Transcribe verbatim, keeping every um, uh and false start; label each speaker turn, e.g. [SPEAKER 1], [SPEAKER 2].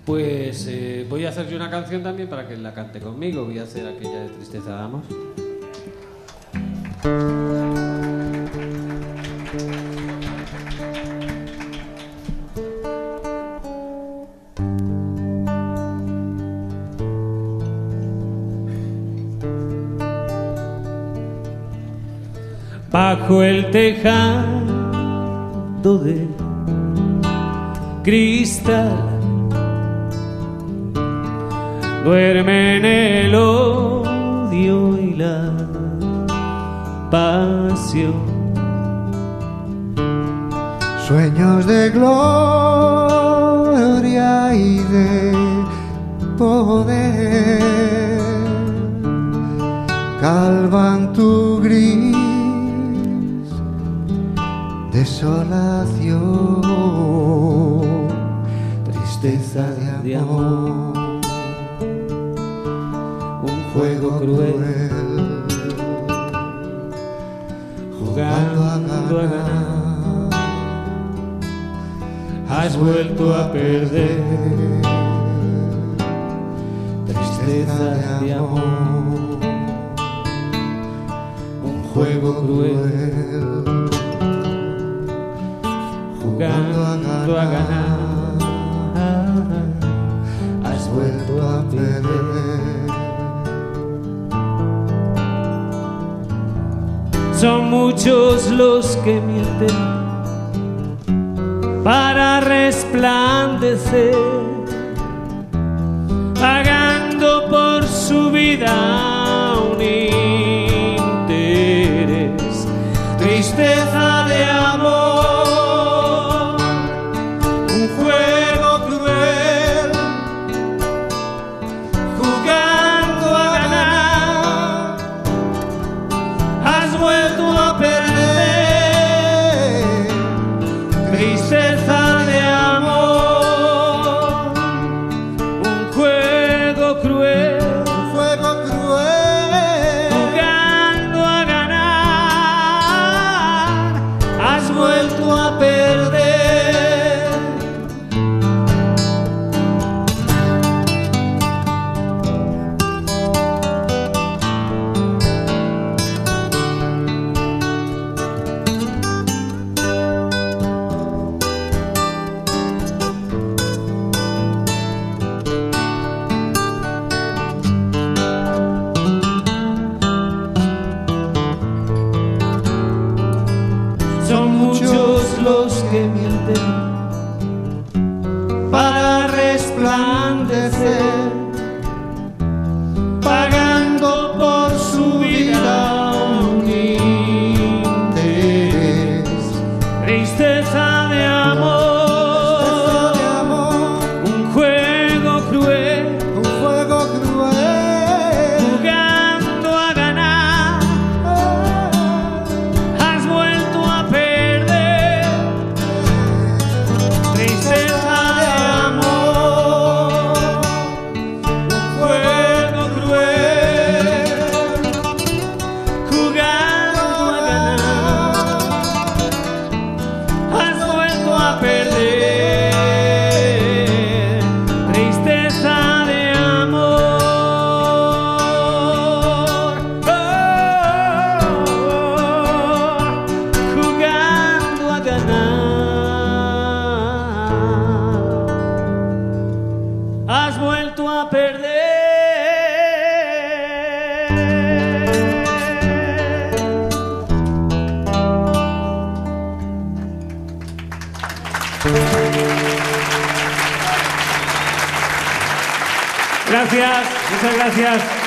[SPEAKER 1] Pues eh, voy a hacer yo una canción también para que la cante conmigo. Voy a hacer aquella de Tristeza de Amor. Bajo el tejado de cristal duermen el odio y la pasión,
[SPEAKER 2] sueños de gloria y de poder calvan tu gris desolación, tristeza de amor,
[SPEAKER 1] un juego cruel, jugando a ganar, has vuelto a perder, tristeza de amor, un juego cruel, jugando a ganar, has vuelto a perder. Son muchos los que mienten para resplandecer, pagando por su vida un interés, tristeza de amor, un juego cruel, jugando a ganar, has vuelto a perder, tristeza de amor, un juego cruel,
[SPEAKER 2] un juego cruel,
[SPEAKER 1] jugando a ganar, has vuelto a perder. Son muchos los que mienten para resplandecer, pagando por su vida un interés, tristeza de amor, un juego cruel,
[SPEAKER 2] un juego cruel,
[SPEAKER 1] jugando a ganar, has vuelto a perder, tristeza de amor, un juego cruel, jugando a ganar, has vuelto a perder, tristeza de amor, oh, jugando a ganar, has vuelto a perder. Gracias, muchas gracias.